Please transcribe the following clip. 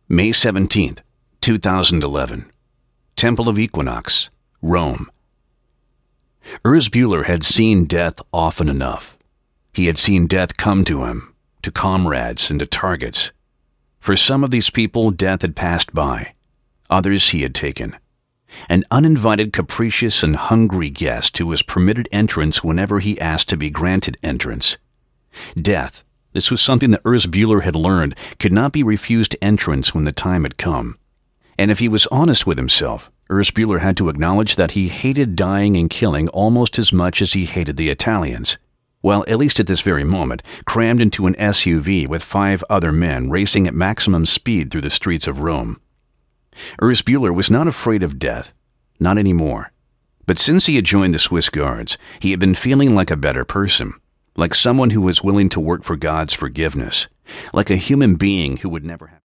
May 17th, 2011. Temple of Equinox, Rome. Urs Bueller had seen death often enough. He had seen death come to him, to comrades, and to targets. For some of these people, death had passed by. Others he had taken. An uninvited, capricious, and hungry guest who was permitted entrance whenever he asked to be granted entrance. Death, this was something that Urs Bueller had learned, could not be refused entrance when the time had come. And if he was honest with himself, Urs Bueller had to acknowledge that he hated dying and killing almost as much as he hated the Italians. Well, at least at this very moment, crammed into an SUV with 5 other men racing at maximum speed through the streets of Rome. Urs Bueller was not afraid of death, not anymore. But since he had joined the Swiss Guards, he had been feeling like a better person, like someone who was willing to work for God's forgiveness, like a human being who would never have